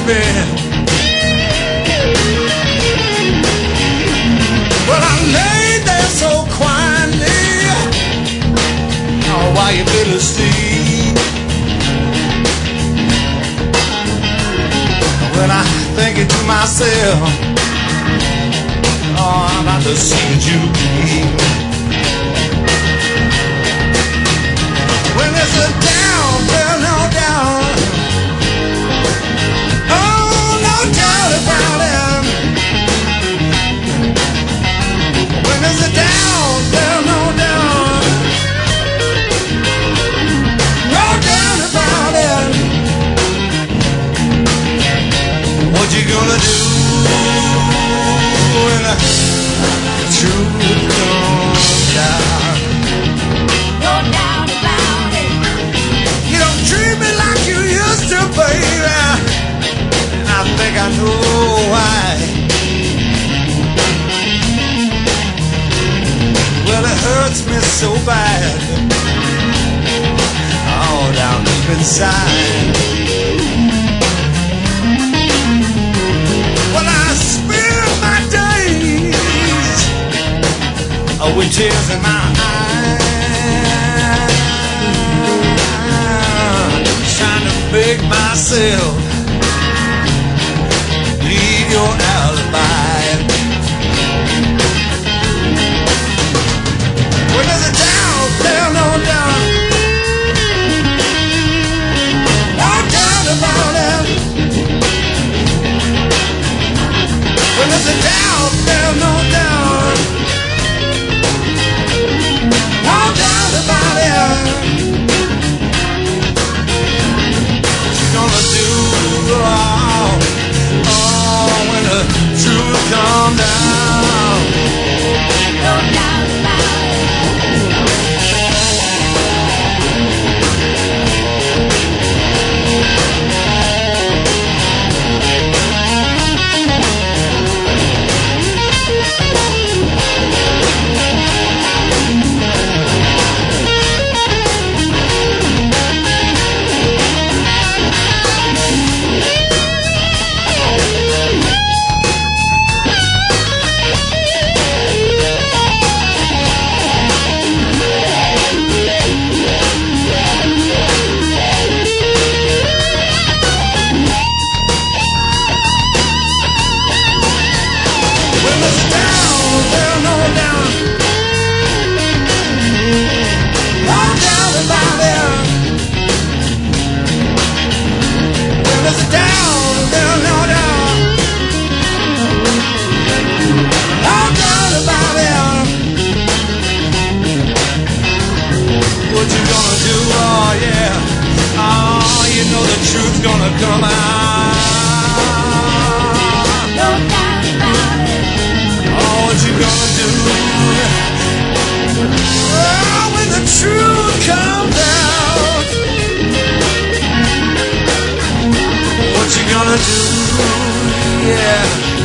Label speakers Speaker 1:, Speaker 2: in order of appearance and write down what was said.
Speaker 1: me. Well, I lay there so quietly, oh, while you fell asleep. When I thinking to myself, oh, I'm about to see you be. When there's a down, well, no doubt, oh, no doubt about it. When there's a down, well, no doubt, no doubt about it. What you gonna do when the truth comes out?
Speaker 2: No doubt about it.
Speaker 1: You don't treat me like you used to, baby, and I think I know why. Well, it hurts me so bad, all down deep inside. Well, I spend my days with tears in my eyes, trying to make myself leave your alibi. When there's a doubt, there's no doubt, no doubt about it. When there's a doubt, there's no doubt, no doubt about it. What you gonna do, oh, when the truth comes down?
Speaker 2: No doubt about it. What you gonna do? Oh yeah, oh, you know the truth's gonna come out. No doubt about it.
Speaker 1: Oh, what you gonna do? Oh, when the truth comes out. What you gonna do? Yeah.